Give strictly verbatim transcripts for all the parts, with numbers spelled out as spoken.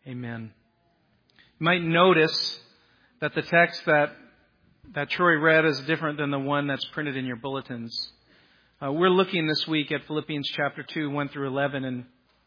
Amen. You might notice that the text that that Troy read is different than the one that's printed in your bulletins. Uh, we're looking this week at Philippians chapter two, one through eleven, and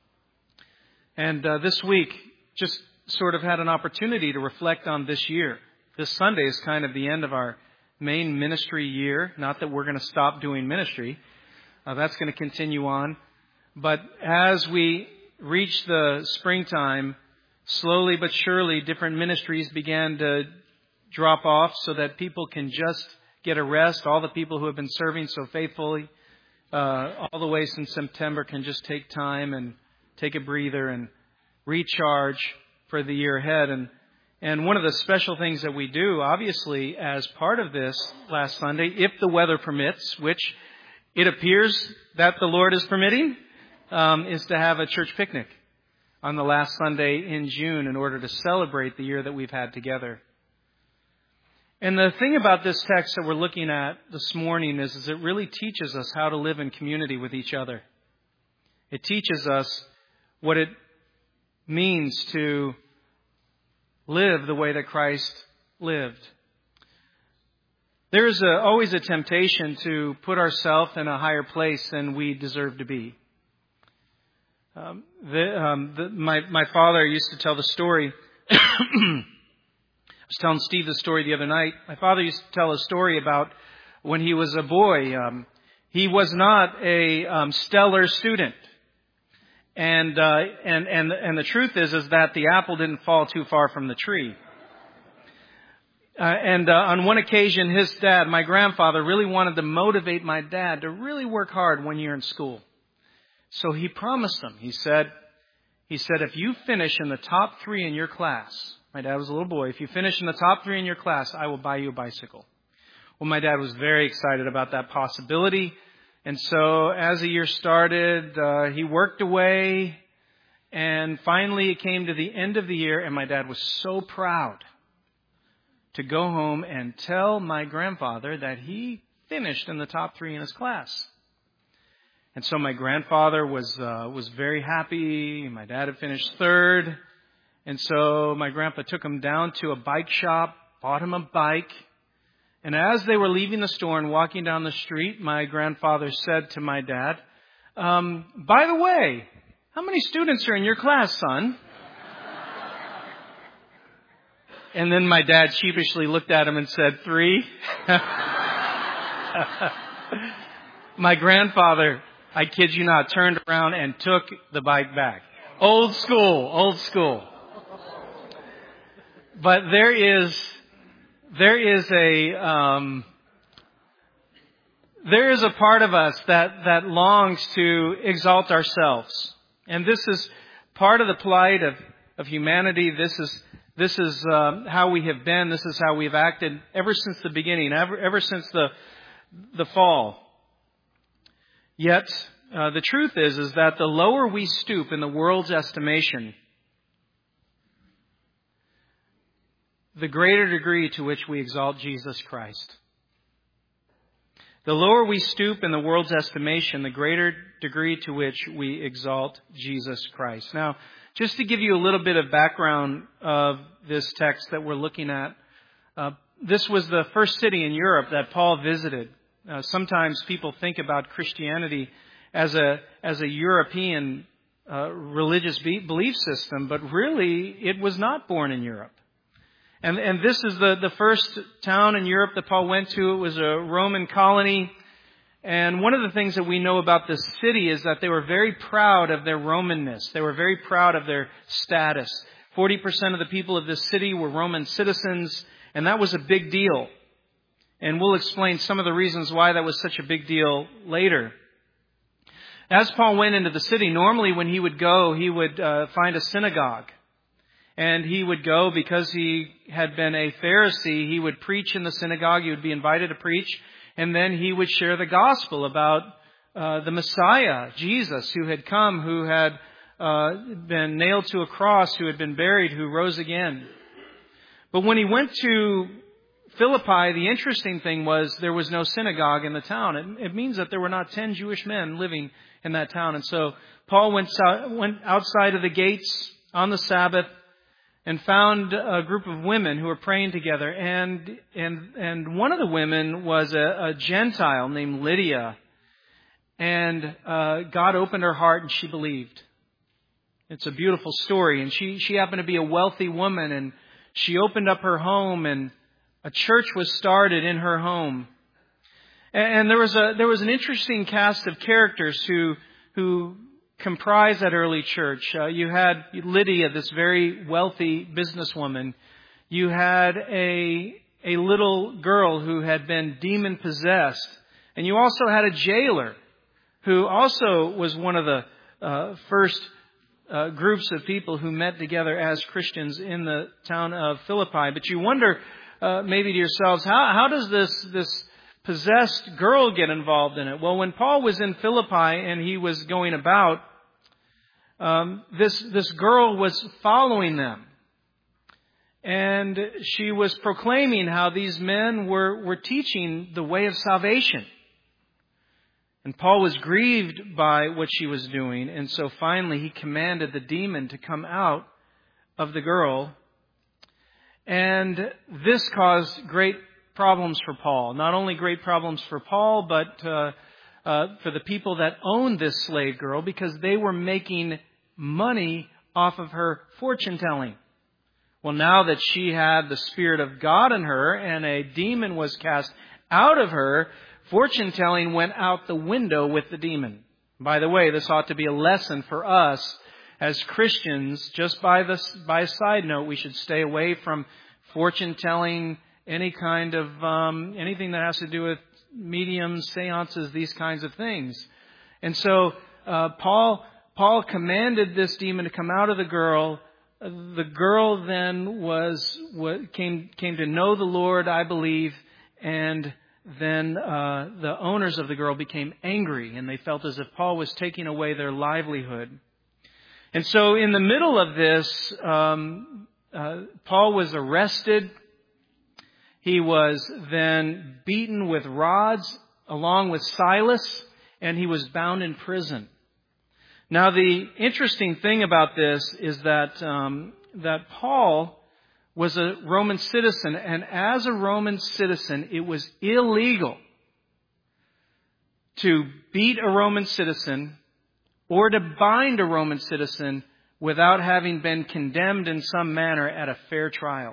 and uh, this week just sort of had an opportunity to reflect on this year. This Sunday is kind of the end of our main ministry year. Not that we're going to stop doing ministry. Uh, that's going to continue on. But as we reach the springtime, slowly but surely, different ministries began to drop off so that people can just get a rest. All the people who have been serving so faithfully uh, all the way since September can just take time and take a breather and recharge for the year ahead. And and one of the special things that we do, obviously, as part of this last Sunday, if the weather permits, which it appears that the Lord is permitting, um, is to have a church picnic on the last Sunday in June in order to celebrate the year that we've had together. And the thing about this text that we're looking at this morning is, is it really teaches us how to live in community with each other. It teaches us what it means to live the way that Christ lived. There is a, always a temptation to put ourselves in a higher place than we deserve to be. Um, the, um, the, my, my father used to tell the story. I was telling Steve the story the other night. My father used to tell a story about when he was a boy. Um, he was not a um, stellar student. And, uh, and, and, and the truth is, is that the apple didn't fall too far from the tree. Uh, and uh, on one occasion, his dad, my grandfather, really wanted to motivate my dad to really work hard one year in school. So he promised him. He said, he said, if you finish in the top three in your class, my dad was a little boy, if you finish in the top three in your class, I will buy you a bicycle. Well, my dad was very excited about that possibility. And so as the year started, uh, he worked away. And finally it came to the end of the year, and my dad was so proud to go home and tell my grandfather that he finished in the top three in his class. And so my grandfather was uh, was very happy. My dad had finished third. And so my grandpa took him down to a bike shop, bought him a bike. And as they were leaving the store and walking down the street, my grandfather said to my dad, um, by the way, how many students are in your class, son? And then my dad sheepishly looked at him and said, three. My grandfather, I kid you not, turned around and took the bike back. Old school, old school. But there is, there is a, um, there is a part of us that, that longs to exalt ourselves. And this is part of the plight of, of humanity. This is, this is, uh, how we have been. This is how we've acted ever since the beginning, ever, ever since the, the fall. Yet, uh, the truth is, is that the lower we stoop in the world's estimation, the greater degree to which we exalt Jesus Christ. The lower we stoop in the world's estimation, the greater degree to which we exalt Jesus Christ. Now, just to give you a little bit of background of this text that we're looking at, uh, this was the first city in Europe that Paul visited. Uh, sometimes people think about Christianity as a as a European uh, religious be- belief system, but really it was not born in Europe. And and this is the, the first town in Europe that Paul went to. It was a Roman colony. And one of the things that we know about this city is that they were very proud of their Romanness. They were very proud of their status. forty percent of the people of this city were Roman citizens, and that was a big deal. And we'll explain some of the reasons why that was such a big deal later. As Paul went into the city, normally when he would go, he would uh, find a synagogue. And he would go because he had been a Pharisee. He would preach in the synagogue. He would be invited to preach. And then he would share the gospel about uh, the Messiah, Jesus, who had come, who had uh, been nailed to a cross, who had been buried, who rose again. But when he went to Philippi, the interesting thing was there was no synagogue in the town. It, it means that there were not ten Jewish men living in that town. And so Paul went, went outside of the gates on the Sabbath and found a group of women who were praying together. And and and one of the women was a, a Gentile named Lydia. And uh, God opened her heart and she believed. It's a beautiful story. And she, she happened to be a wealthy woman, and she opened up her home, and a church was started in her home. And, and there was a there was an interesting cast of characters who who comprised that early church. Uh, you had Lydia, this very wealthy businesswoman. You had a a little girl who had been demon possessed, and you also had a jailer who also was one of the uh, first uh, groups of people who met together as Christians in the town of Philippi. But you wonder, uh, maybe to yourselves, how, how does this, this possessed girl get involved in it? Well, when Paul was in Philippi and he was going about, um, this, this girl was following them. And she was proclaiming how these men were, were teaching the way of salvation. And Paul was grieved by what she was doing, and so finally he commanded the demon to come out of the girl. And this caused great problems for Paul. Not only great problems for Paul, but uh, uh, for the people that owned this slave girl, because they were making money off of her fortune telling. Well, now that she had the Spirit of God in her and a demon was cast out of her, fortune telling went out the window with the demon. By the way, this ought to be a lesson for us as Christians. Just by this, by a side note, we should stay away from fortune telling, any kind of um, anything that has to do with mediums, seances, these kinds of things. And so uh, Paul Paul commanded this demon to come out of the girl. The girl then was what came came to know the Lord, I believe, and then uh, the owners of the girl became angry, and they felt as if Paul was taking away their livelihood. And so in the middle of this, um, uh, Paul was arrested. He was then beaten with rods along with Silas, and he was bound in prison. Now, the interesting thing about this is that um, that Paul was a Roman citizen, and as a Roman citizen, it was illegal to beat a Roman citizen or to bind a Roman citizen without having been condemned in some manner at a fair trial.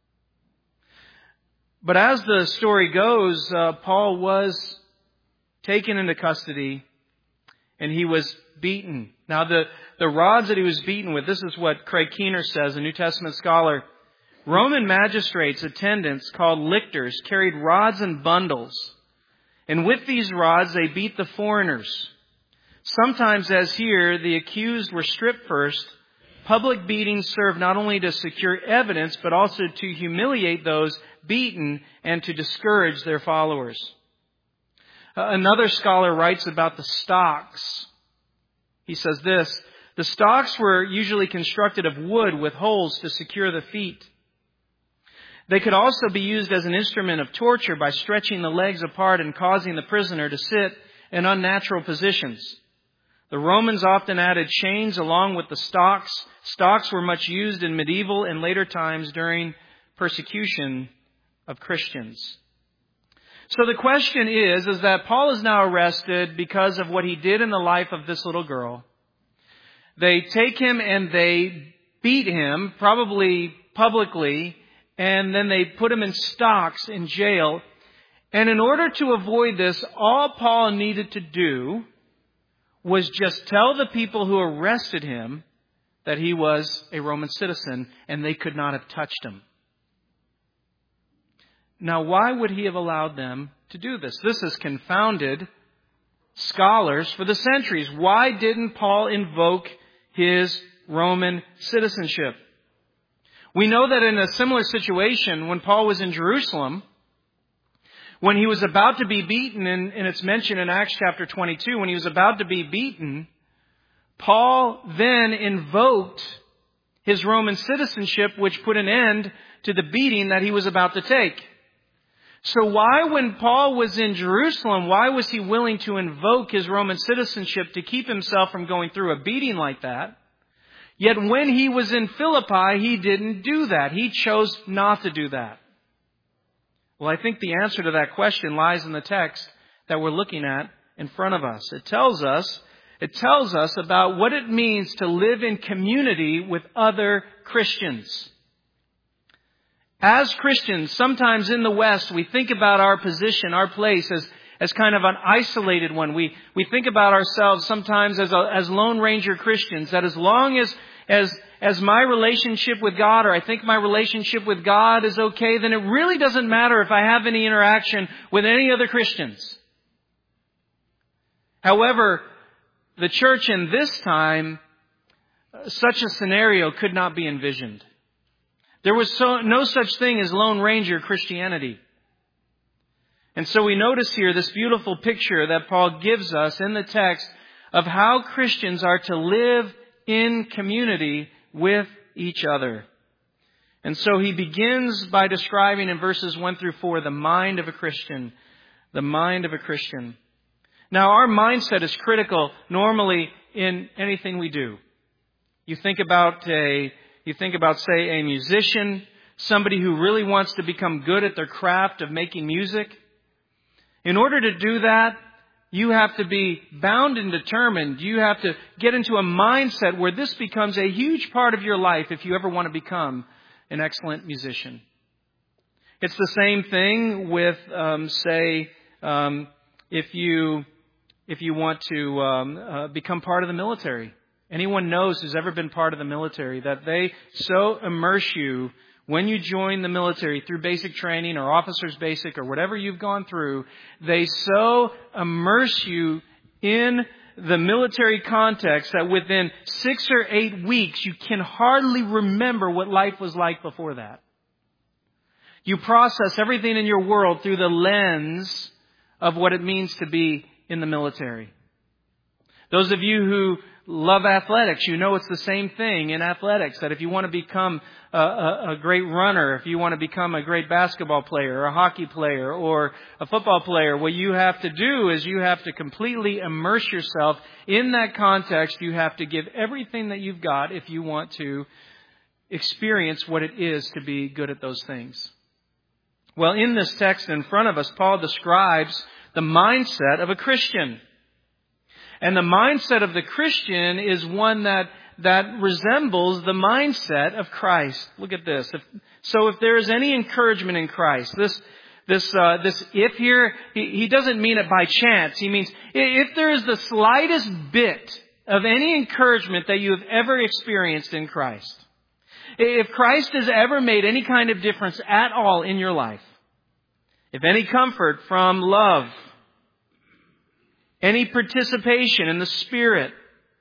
But as the story goes, uh, Paul was taken into custody and he was beaten. Now, the, the rods that he was beaten with, this is what Craig Keener says, a New Testament scholar. Roman magistrates' attendants, called lictors, carried rods and bundles. And with these rods, they beat the foreigners. Sometimes, as here, the accused were stripped first. Public beatings served not only to secure evidence, but also to humiliate those beaten and to discourage their followers. Another scholar writes about the stocks. He says this: the stocks were usually constructed of wood with holes to secure the feet. They could also be used as an instrument of torture by stretching the legs apart and causing the prisoner to sit in unnatural positions. The Romans often added chains along with the stocks. Stocks were much used in medieval and later times during persecution of Christians. So the question is, is that Paul is now arrested because of what he did in the life of this little girl. They take him and they beat him, probably publicly, and then they put him in stocks in jail. And in order to avoid this, all Paul needed to do was just tell the people who arrested him that he was a Roman citizen, and they could not have touched him. Now, why would he have allowed them to do this? This has confounded scholars for the centuries. Why didn't Paul invoke his Roman citizenship? We know that in a similar situation, when Paul was in Jerusalem, when he was about to be beaten, and, and it's mentioned in Acts chapter twenty-two, when he was about to be beaten, Paul then invoked his Roman citizenship, which put an end to the beating that he was about to take. So why, when Paul was in Jerusalem, why was he willing to invoke his Roman citizenship to keep himself from going through a beating like that? Yet when he was in Philippi, he didn't do that. He chose not to do that. Well, I think the answer to that question lies in the text that we're looking at in front of us. It tells us, it tells us about what it means to live in community with other Christians. As Christians, sometimes in the West, we think about our position, our place as, as kind of an isolated one. We, we think about ourselves sometimes as, a, as Lone Ranger Christians, that as long as, as, as my relationship with God, or I think my relationship with God is okay, then it really doesn't matter if I have any interaction with any other Christians. However, the church in this time, such a scenario could not be envisioned. There was so, no such thing as Lone Ranger Christianity. And so we notice here this beautiful picture that Paul gives us in the text of how Christians are to live in community with each other. And so he begins by describing in verses one through four the mind of a Christian. The mind of a Christian. Now, our mindset is critical normally in anything we do. You think about a, you think about, say, a musician, somebody who really wants to become good at their craft of making music. In order to do that, you have to be bound and determined. You have to get into a mindset where this becomes a huge part of your life if you ever want to become an excellent musician. It's the same thing with, um, say, um, if you... If you want to um, uh, become part of the military. Anyone knows who's ever been part of the military that they so immerse you when you join the military through basic training or officer's basic or whatever you've gone through. They so immerse you in the military context that within six or eight weeks you can hardly remember what life was like before that. You process everything in your world through the lens of what it means to be in the military. Those of you who love athletics, you know it's the same thing in athletics, that if you want to become a, a, a great runner, if you want to become a great basketball player, or a hockey player, or a football player, what you have to do is you have to completely immerse yourself in that context. You have to give everything that you've got if you want to experience what it is to be good at those things. Well, in this text in front of us, Paul describes the mindset of a Christian. And the mindset of the Christian is one that, that resembles the mindset of Christ. Look at this. If, so if there is any encouragement in Christ, this, this, uh, this if here, he, he doesn't mean it by chance. He means if there is the slightest bit of any encouragement that you have ever experienced in Christ, if Christ has ever made any kind of difference at all in your life, if any comfort from love, any participation in the Spirit,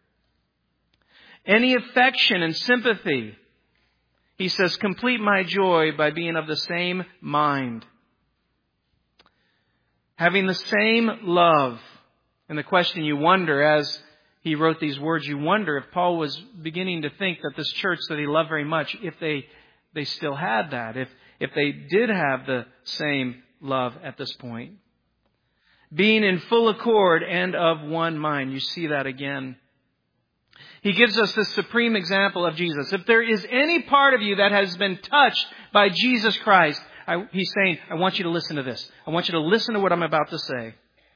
any affection and sympathy, he says, complete my joy by being of the same mind. Having the same love. And the question you wonder as he wrote these words, you wonder if Paul was beginning to think that this church that he loved very much, if they, they still had that, if, if they did have the same love at this point. Being in full accord and of one mind. You see that again. He gives us this supreme example of Jesus. If there is any part of you that has been touched by Jesus Christ, I, he's saying, I want you to listen to this. I want you to listen to what I'm about to say.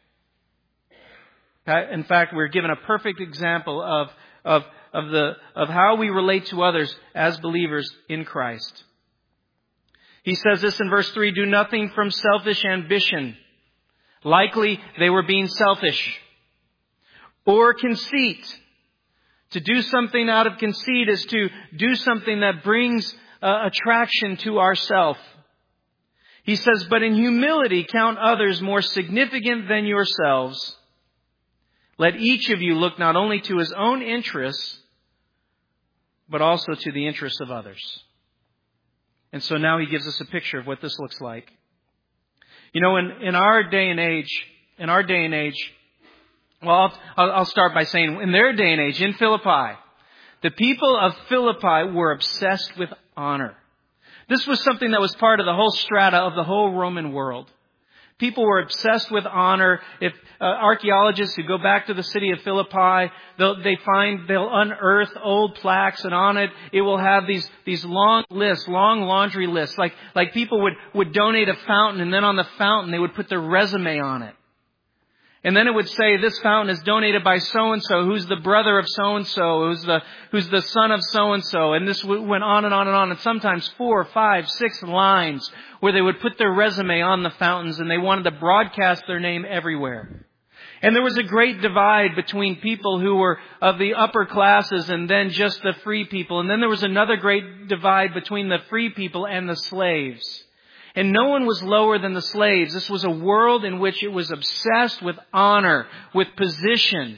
In fact, we're given a perfect example of, of, of, the, of how we relate to others as believers in Christ. He says this in verse three, do nothing from selfish ambition. Likely they were being selfish. Or conceit. To do something out of conceit is to do something that brings uh, attraction to ourself. He says, but in humility count others more significant than yourselves. Let each of you look not only to his own interests, but also to the interests of others. And so now he gives us a picture of what this looks like. You know, in, in our day and age, in our day and age, well, I'll, I'll start by saying in their day and age, in Philippi, the people of Philippi were obsessed with honor. This was something that was part of the whole strata of the whole Roman world. People were obsessed with honor. If uh, archaeologists who go back to the city of Philippi, they'll, they find, they'll unearth old plaques, and on it, it will have these, these long lists, long laundry lists. Like, like people would, would donate a fountain, and then on the fountain, they would put their resume on it. And then it would say, this fountain is donated by so-and-so, who's the brother of so-and-so, who's the, who's the son of so-and-so. And this went on and on and on. And sometimes four, five, six lines where they would put their resume on the fountains, and they wanted to broadcast their name everywhere. And there was a great divide between people who were of the upper classes and then just the free people. And then there was another great divide between the free people and the slaves. And no one was lower than the slaves. This was a world in which it was obsessed with honor, with position.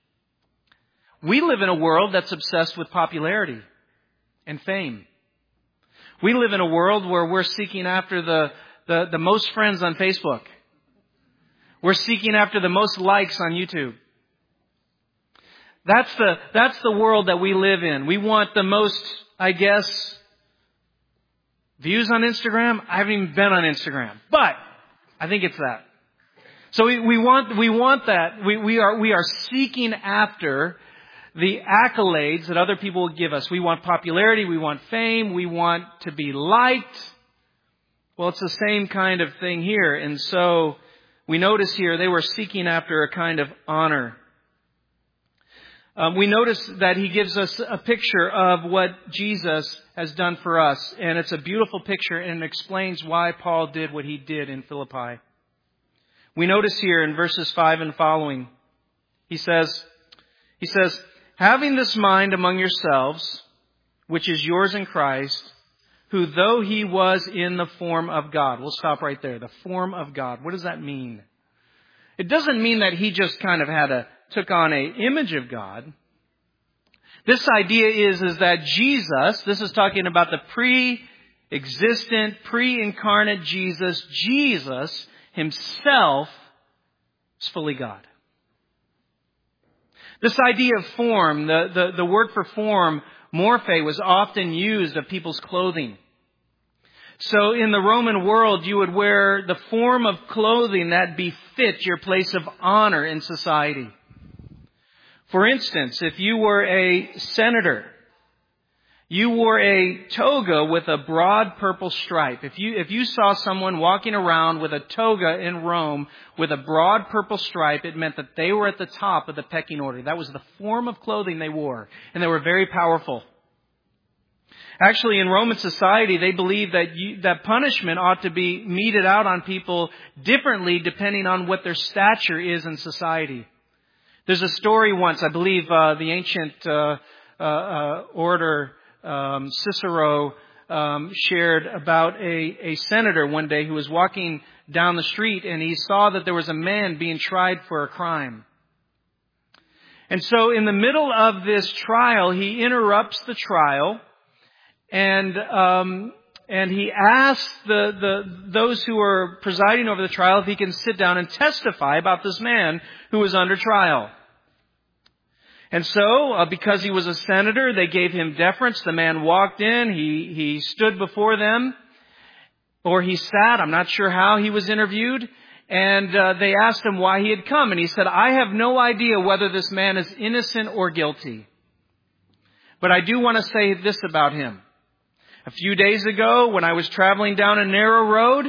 We live in a world that's obsessed with popularity and fame. We live in a world where we're seeking after the, the, the most friends on Facebook. We're seeking after the most likes on YouTube. That's the, that's the world that we live in. We want the most, I guess, views on Instagram. I haven't even been on Instagram, but I think it's that. So we, we want, we want that. We, we are, we are seeking after the accolades that other people will give us. We want popularity. We want fame. We want to be liked. Well, it's the same kind of thing here. And so we notice here they were seeking after a kind of honor. Um, we notice that he gives us a picture of what Jesus has done for us. And it's a beautiful picture, and it explains why Paul did what he did in Philippi. We notice here in verses five and following, he says, he says, having this mind among yourselves, which is yours in Christ, who though he was in the form of God. We'll stop right there. The form of God. What does that mean? It doesn't mean that he just kind of had a took on a image of God. This idea is, is that Jesus, this is talking about the pre-existent, pre-incarnate Jesus, Jesus himself is fully God. This idea of form, the, the, the word for form, morphe, was often used of people's clothing. So in the Roman world, you would wear the form of clothing that befit your place of honor in society. For instance, if you were a senator, you wore a toga with a broad purple stripe. If you, if you saw someone walking around with a toga in Rome with a broad purple stripe, it meant that they were at the top of the pecking order. That was the form of clothing they wore, and they were very powerful. Actually, in Roman society, they believed that you, that punishment ought to be meted out on people differently depending on what their stature is in society. There's a story once, I believe, uh, the ancient uh, uh, uh, orator um, Cicero um, shared about a, a senator one day who was walking down the street, and he saw that there was a man being tried for a crime. And so in the middle of this trial, he interrupts the trial, and um, and he asks the, the those who are presiding over the trial if he can sit down and testify about this man who was under trial. And so, uh, because he was a senator, they gave him deference. The man walked in, he he stood before them, or he sat. I'm not sure how he was interviewed. And uh, they asked him why he had come. And he said, I have no idea whether this man is innocent or guilty. But I do want to say this about him. A few days ago, when I was traveling down a narrow road,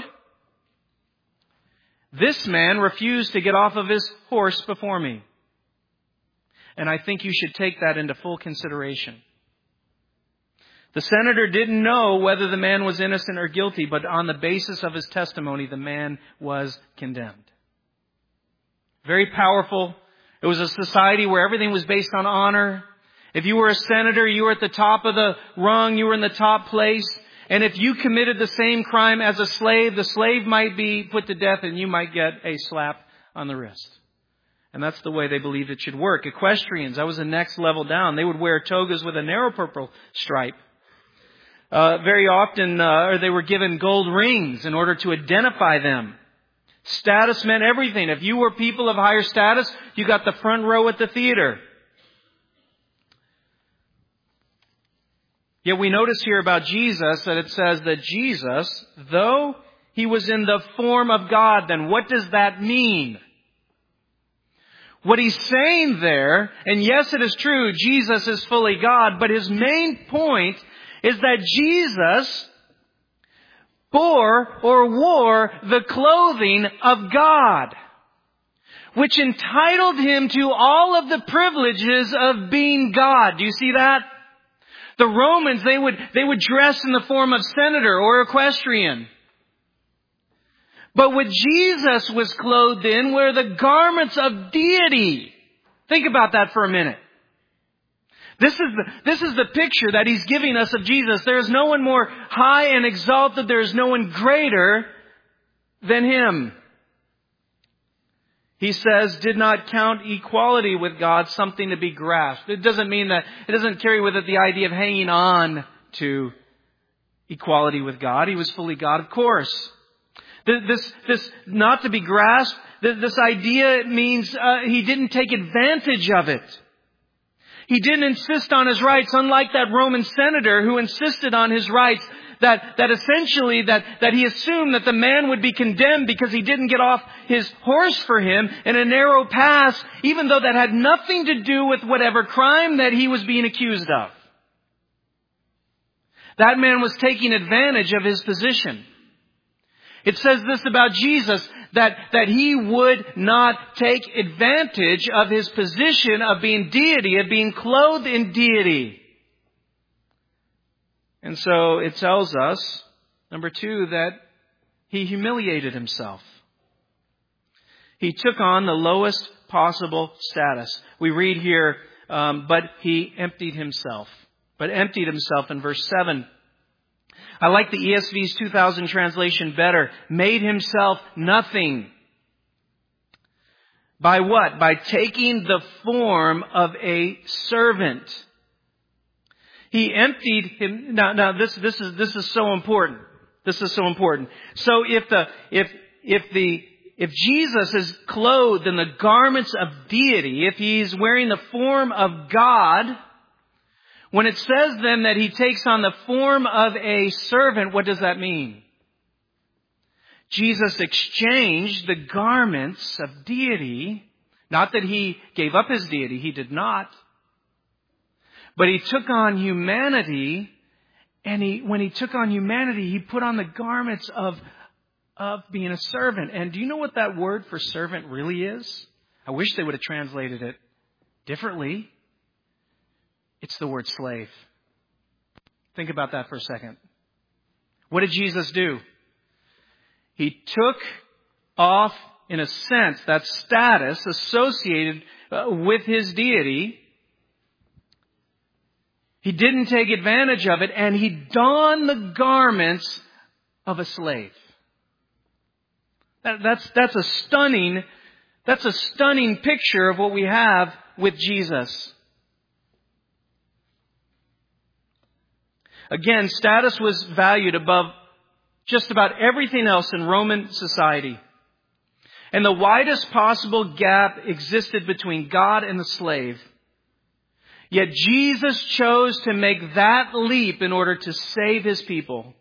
this man refused to get off of his horse before me. And I think you should take that into full consideration. The senator didn't know whether the man was innocent or guilty, but on the basis of his testimony, the man was condemned. Very powerful. It was a society where everything was based on honor. If you were a senator, you were at the top of the rung, you were in the top place. And if you committed the same crime as a slave, the slave might be put to death and you might get a slap on the wrist. And that's the way they believed it should work. Equestrians, that was the next level down. They would wear togas with a narrow purple stripe. Uh, very often, uh, or they were given gold rings in order to identify them. Status meant everything. If you were people of higher status, you got the front row at the theater. Yet we notice here about Jesus that it says that Jesus, though He was in the form of God. Then what does that mean? What he's saying there, and yes, it is true, Jesus is fully God, but his main point is that Jesus bore or wore the clothing of God, which entitled him to all of the privileges of being God. Do you see that? The Romans, they would, they would dress in the form of senator or equestrian. But what Jesus was clothed in were the garments of deity. Think about that for a minute. This is the, this is the picture that he's giving us of Jesus. There is no one more high and exalted. There is no one greater than him. He says, did not count equality with God something to be grasped. It doesn't mean that, it doesn't carry with it the idea of hanging on to equality with God. He was fully God, of course. This, this not to be grasped, this idea means uh, he didn't take advantage of it. He didn't insist on his rights, unlike that Roman senator who insisted on his rights, that, that essentially that, that he assumed that the man would be condemned because he didn't get off his horse for him in a narrow pass, even though that had nothing to do with whatever crime that he was being accused of. That man was taking advantage of his position. It says this about Jesus, that, that he would not take advantage of his position of being deity, of being clothed in deity. And so it tells us, number two, that he humiliated himself. He took on the lowest possible status. We read here, um, but he emptied himself. But emptied himself in verse seven. I like the E S V's two thousand translation better. Made himself nothing. By what? By taking the form of a servant. He emptied him. Now, now this, this is, this is so important. This is so important. So if the, if, if the, if Jesus is clothed in the garments of deity, if he's wearing the form of God, when it says then that he takes on the form of a servant, what does that mean? Jesus exchanged the garments of deity. Not that he gave up his deity. He did not. But he took on humanity. And he, when he took on humanity, he put on the garments of, of being a servant. And do you know what that word for servant really is? I wish they would have translated it differently. It's the word slave. Think about that for a second. What did Jesus do? He took off, in a sense, that status associated with his deity. He didn't take advantage of it, and he donned the garments of a slave. That, that's, that's a stunning, that's a stunning picture of what we have with Jesus. Again, status was valued above just about everything else in Roman society. And the widest possible gap existed between God and the slave. Yet Jesus chose to make that leap in order to save his people.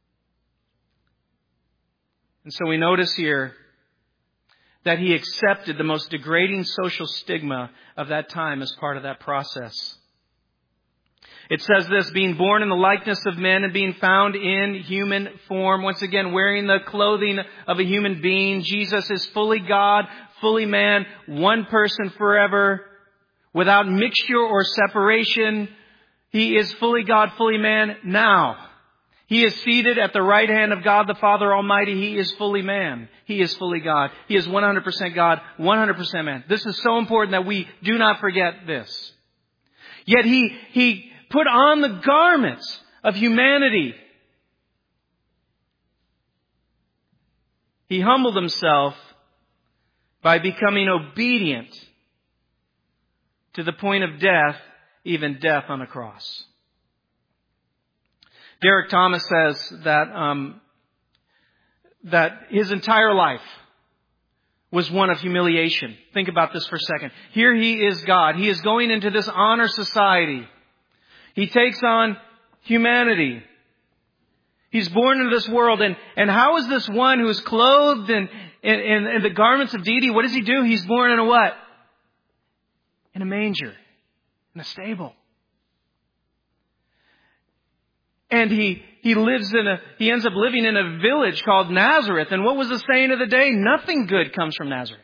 And so we notice here that he accepted the most degrading social stigma of that time as part of that process. It says this, being born in the likeness of men and being found in human form. Once again, wearing the clothing of a human being. Jesus is fully God, fully man, one person forever, without mixture or separation. He is fully God, fully man now. He is seated at the right hand of God the Father Almighty. He is fully man. He is fully God. He is one hundred percent God, one hundred percent man. This is so important that we do not forget this. Yet he, he put on the garments of humanity. He humbled himself by becoming obedient to the point of death, even death on a cross. Derek Thomas says that um, that his entire life was one of humiliation. Think about this for a second. Here he is God. He is going into this honor society. He takes on humanity. He's born into this world. And, and how is this one who is clothed in, in, in, in the garments of deity, what does he do? He's born in a what? In a manger. In a stable. And he, he lives in a, he ends up living in a village called Nazareth. And what was the saying of the day? Nothing good comes from Nazareth.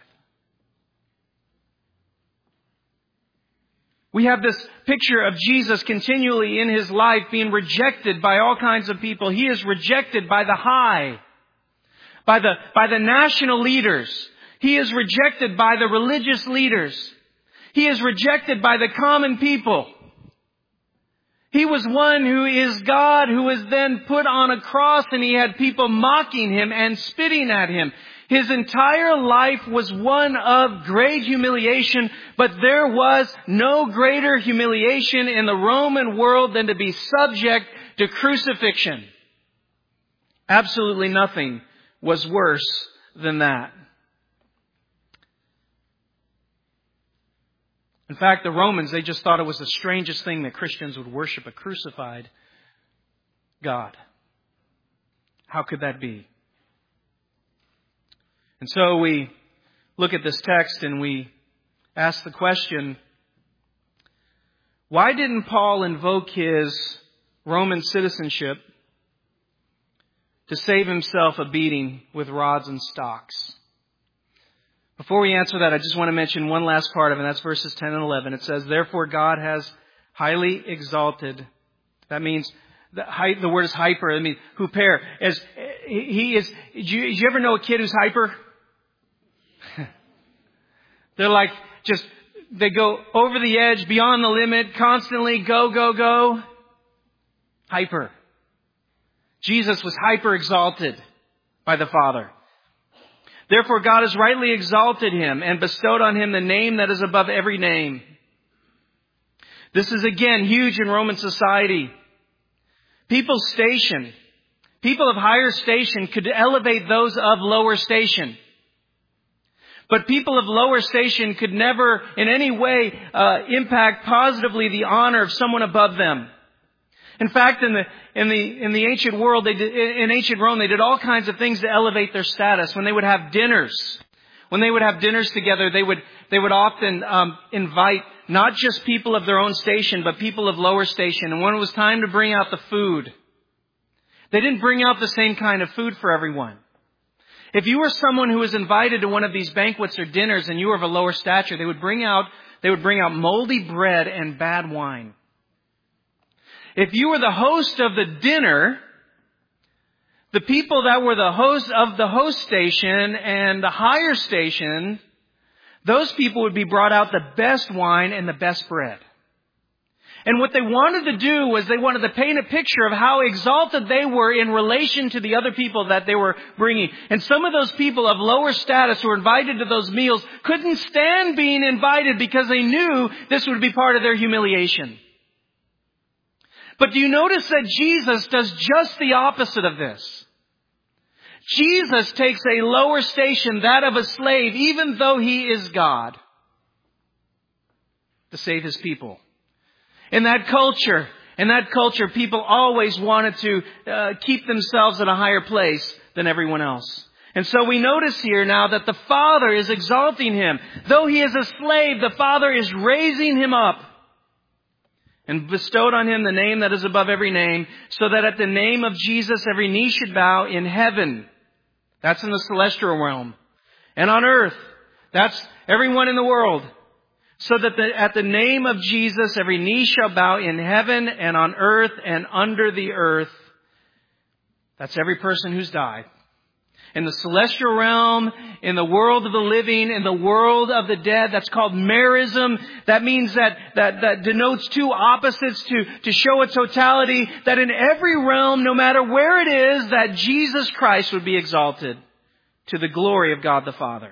We have this picture of Jesus continually in his life being rejected by all kinds of people. He is rejected by the high, by the, by the national leaders. He is rejected by the religious leaders. He is rejected by the common people. He was one who is God, who was then put on a cross, and he had people mocking him and spitting at him. His entire life was one of great humiliation, but there was no greater humiliation in the Roman world than to be subject to crucifixion. Absolutely nothing was worse than that. In fact, the Romans, they just thought it was the strangest thing that Christians would worship a crucified God. How could that be? And so we look at this text and we ask the question, why didn't Paul invoke his Roman citizenship to save himself a beating with rods and stocks? Before we answer that, I just want to mention one last part of it, and that's verses ten and eleven. It says, therefore God has highly exalted. That means, the, the word is hyper. I mean, huper. As he is, did you, did you ever know a kid who's hyper? They're like, just, they go over the edge, beyond the limit, constantly go, go, go. Hyper. Jesus was hyper exalted by the Father. Therefore God has rightly exalted him and bestowed on him the name that is above every name. This is again huge in Roman society. People's station, people of higher station could elevate those of lower station. But people of lower station could never in any way uh, impact positively the honor of someone above them. In fact, in the in the in the ancient world, they did, in ancient Rome, they did all kinds of things to elevate their status. When they would have dinners, when they would have dinners together, they would they would often um, invite not just people of their own station, but people of lower station. And when it was time to bring out the food, they didn't bring out the same kind of food for everyone. If you were someone who was invited to one of these banquets or dinners and you were of a lower stature, they would bring out they would bring out moldy bread and bad wine. If you were the host of the dinner, the people that were the host of the host station and the higher station, those people would be brought out the best wine and the best bread. And what they wanted to do was they wanted to paint a picture of how exalted they were in relation to the other people that they were bringing. And some of those people of lower status who were invited to those meals couldn't stand being invited because they knew this would be part of their humiliation. But do you notice that Jesus does just the opposite of this? Jesus takes a lower station, that of a slave, even though he is God, to save his people. In that culture, in that culture, people always wanted to uh, keep themselves at a higher place than everyone else. And so we notice here now that the Father is exalting him. Though he is a slave, the Father is raising him up and bestowed on him the name that is above every name, so that at the name of Jesus every knee should bow in heaven. That's in the celestial realm. And on earth, that's everyone in the world. So that the, at the name of Jesus every knee shall bow in heaven and on earth and under the earth. That's every person who's died. In the celestial realm, in the world of the living, in the world of the dead. That's called merism. That means that, that, that denotes two opposites to, to show a totality. That in every realm, no matter where it is, that Jesus Christ would be exalted to the glory of God the Father.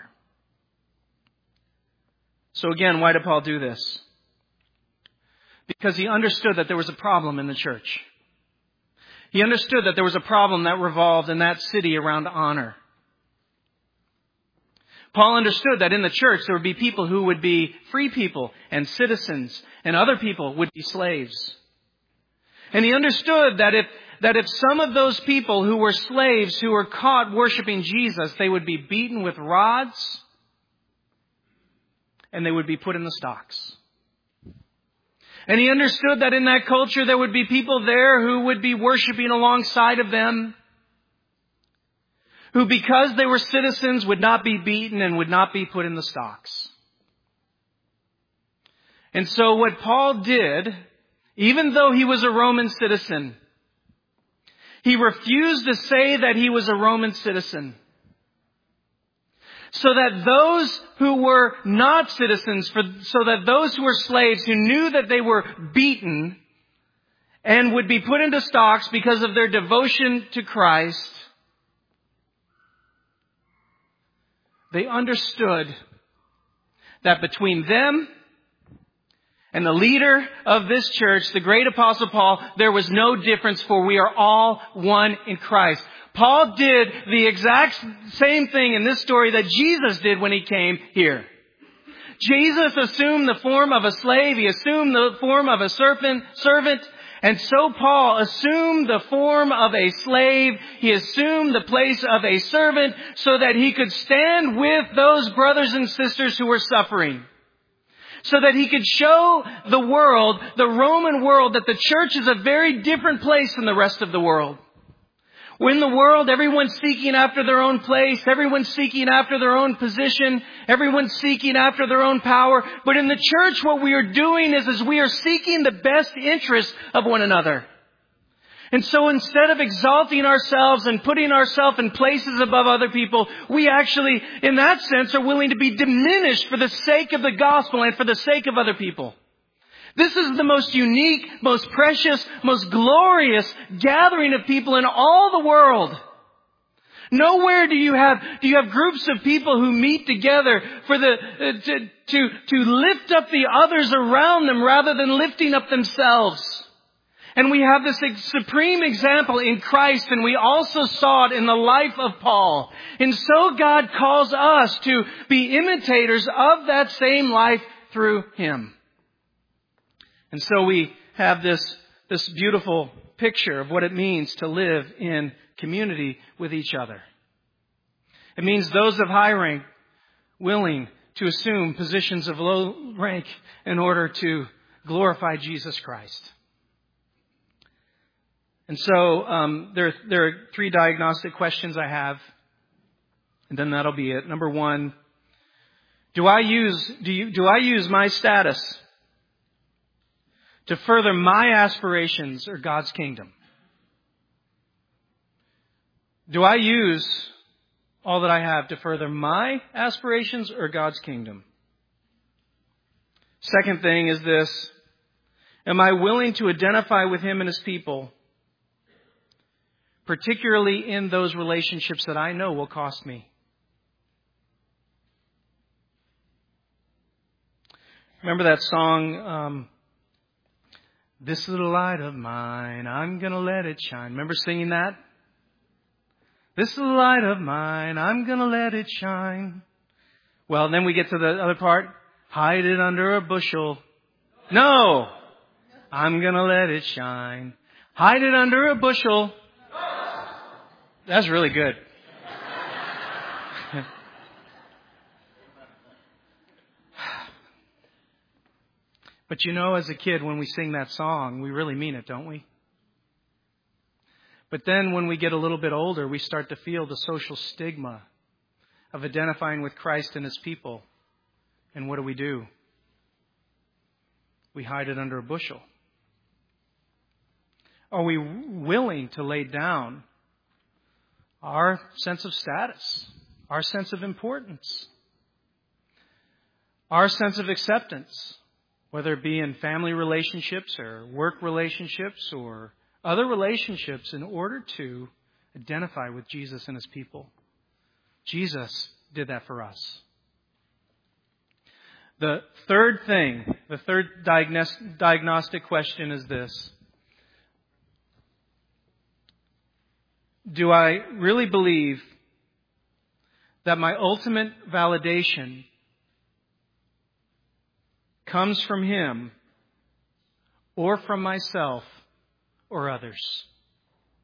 So again, why did Paul do this? Because he understood that there was a problem in the church. He understood that there was a problem that revolved in that city around honor. Paul understood that in the church there would be people who would be free people and citizens, and other people would be slaves. And he understood that if that if some of those people who were slaves who were caught worshiping Jesus, they would be beaten with rods and they would be put in the stocks. And he understood that in that culture there would be people there who would be worshiping alongside of them, who because they were citizens would not be beaten and would not be put in the stocks. And so what Paul did, even though he was a Roman citizen, he refused to say that he was a Roman citizen, so that those who were not citizens, for, so that those who were slaves, who knew that they were beaten and would be put into stocks because of their devotion to Christ, they understood that between them and the leader of this church, the great Apostle Paul, there was no difference, for we are all one in Christ. Paul did the exact same thing in this story that Jesus did when he came here. Jesus assumed the form of a slave. He assumed the form of a serpent, servant. And so Paul assumed the form of a slave. He assumed the place of a servant so that he could stand with those brothers and sisters who were suffering. So that he could show the world, the Roman world, that the church is a very different place than the rest of the world. In the world, everyone's seeking after their own place. Everyone's seeking after their own position. Everyone's seeking after their own power. But in the church, what we are doing is, is we are seeking the best interests of one another. And so instead of exalting ourselves and putting ourselves in places above other people, we actually, in that sense, are willing to be diminished for the sake of the gospel and for the sake of other people. This is the most unique, most precious, most glorious gathering of people in all the world. Nowhere do you have do you have groups of people who meet together for the uh, to, to to lift up the others around them rather than lifting up themselves. And we have this supreme example in Christ, and we also saw it in the life of Paul. And so God calls us to be imitators of that same life through Him. And so we have this, this beautiful picture of what it means to live in community with each other. It means those of high rank willing to assume positions of low rank in order to glorify Jesus Christ. And so um, there, there are three diagnostic questions I have, and then that'll be it. Number one, do I use do you do I use my status to further my aspirations or God's kingdom? Do I use all that I have to further my aspirations or God's kingdom? Second thing is this: am I willing to identify with Him and His people, particularly in those relationships that I know will cost me? Remember that song, um, "This little light of mine, I'm going to let it shine." Remember singing that? This little light of mine, I'm going to let it shine. Well, then we get to the other part. Hide it under a bushel. No! I'm going to let it shine. Hide it under a bushel. That's really good. But you know, as a kid, when we sing that song, we really mean it, don't we? But then when we get a little bit older, we start to feel the social stigma of identifying with Christ and His people. And what do we do? We hide it under a bushel. Are we willing to lay down our sense of status, our sense of importance, our sense of acceptance, whether it be in family relationships or work relationships or other relationships, in order to identify with Jesus and His people? Jesus did that for us. The third thing, the third diagnostic question is this: do I really believe that my ultimate validation comes from Him or from myself or others?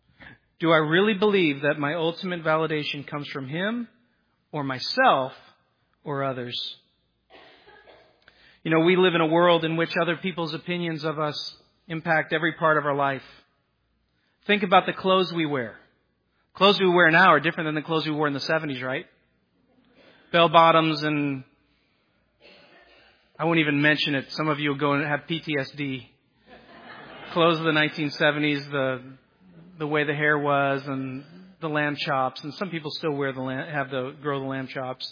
Do I really believe that my ultimate validation comes from Him or myself or others? You know, we live in a world in which other people's opinions of us impact every part of our life. Think about the clothes we wear. Clothes we wear now are different than the clothes we wore in the seventies, right? Bell bottoms and I won't even mention it. Some of you will go and have P T S D. Clothes of the nineteen seventies, the the way the hair was and the lamb chops. And some people still wear the lamb, have the grow the lamb chops.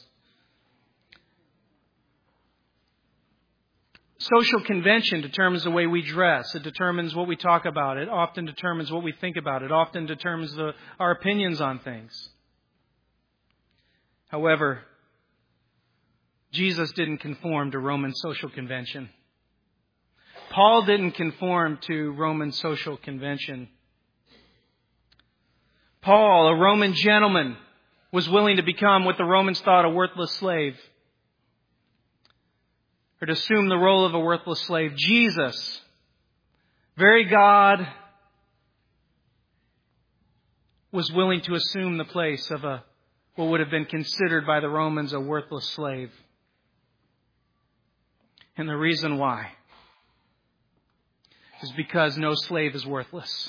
Social convention determines the way we dress. It determines what we talk about. It often determines what we think about. It often determines the, our opinions on things. However, Jesus didn't conform to Roman social convention. Paul didn't conform to Roman social convention. Paul, a Roman gentleman, was willing to become what the Romans thought a worthless slave, or to assume the role of a worthless slave. Jesus, very God, was willing to assume the place of a what would have been considered by the Romans a worthless slave. And the reason why is because no slave is worthless.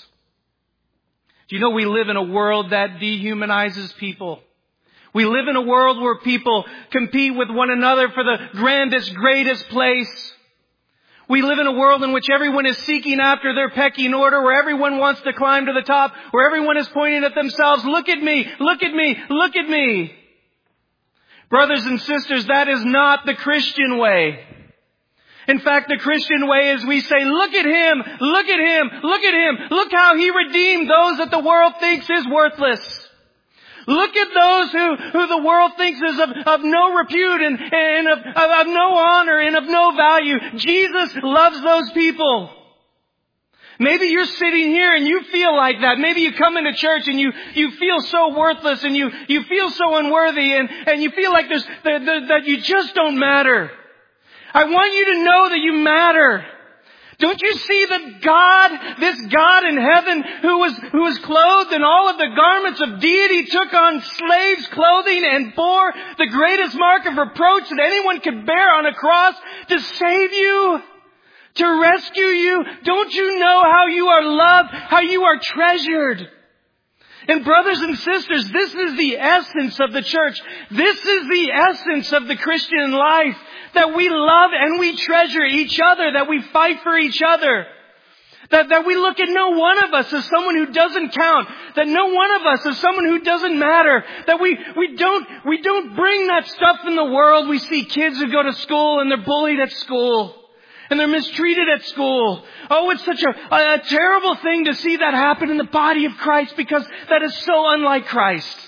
Do you know we live in a world that dehumanizes people? We live in a world where people compete with one another for the grandest, greatest place. We live in a world in which everyone is seeking after their pecking order, where everyone wants to climb to the top, where everyone is pointing at themselves, look at me, look at me, look at me. Brothers and sisters, that is not the Christian way. In fact, the Christian way is we say, look at Him, look at Him, look at Him. Look how He redeemed those that the world thinks is worthless. Look at those who, who the world thinks is of, of no repute and, and of, of, of no honor and of no value. Jesus loves those people. Maybe you're sitting here and you feel like that. Maybe you come into church and you, you feel so worthless and you, you feel so unworthy and, and you feel like there's, that, that, that you just don't matter. I want you to know that you matter. Don't you see that God, this God in heaven who was, who was clothed in all of the garments of deity, took on slaves' clothing and bore the greatest mark of reproach that anyone could bear on a cross to save you, to rescue you? Don't you know how you are loved, how you are treasured? And brothers and sisters, this is the essence of the church. This is the essence of the Christian life. That we love and we treasure each other. That we fight for each other. That, that we look at no one of us as someone who doesn't count. That no one of us is someone who doesn't matter. That we, we don't, we don't bring that stuff in the world. We see kids who go to school and they're bullied at school. And they're mistreated at school. Oh, it's such a, a, a terrible thing to see that happen in the body of Christ because that is so unlike Christ.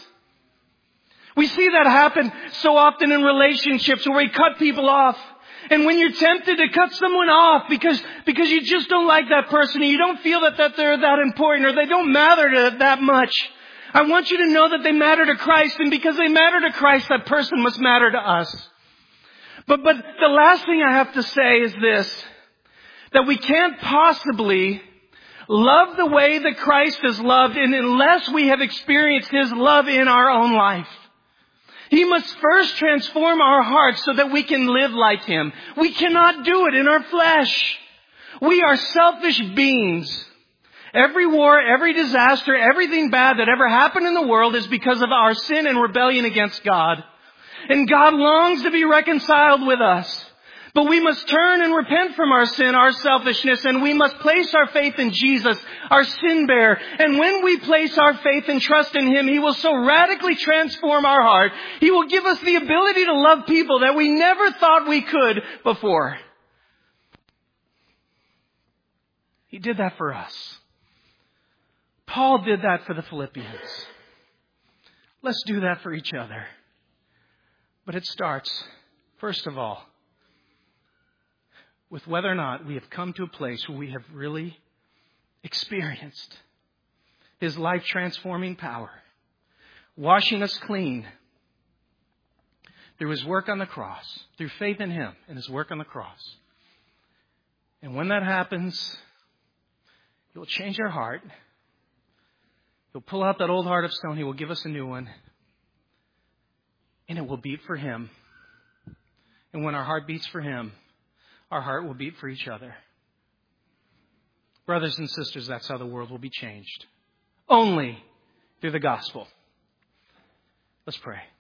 We see that happen so often in relationships where we cut people off. And when you're tempted to cut someone off because, because you just don't like that person and you don't feel that, that they're that important or they don't matter to that much, I want you to know that they matter to Christ, and because they matter to Christ, that person must matter to us. But, but the last thing I have to say is this, that we can't possibly love the way that Christ has loved unless we have experienced His love in our own life. He must first transform our hearts so that we can live like Him. We cannot do it in our flesh. We are selfish beings. Every war, every disaster, everything bad that ever happened in the world is because of our sin and rebellion against God. And God longs to be reconciled with us. But we must turn and repent from our sin, our selfishness, and we must place our faith in Jesus, our sin bearer. And when we place our faith and trust in Him, He will so radically transform our heart. He will give us the ability to love people that we never thought we could before. He did that for us. Paul did that for the Philippians. Let's do that for each other. But it starts, first of all, with whether or not we have come to a place where we have really experienced His life-transforming power, washing us clean through His work on the cross, through faith in Him and His work on the cross. And when that happens, it will change our heart. He'll pull out that old heart of stone. He will give us a new one. And it will beat for Him. And when our heart beats for Him, our heart will beat for each other. Brothers and sisters, that's how the world will be changed. Only through the gospel. Let's pray.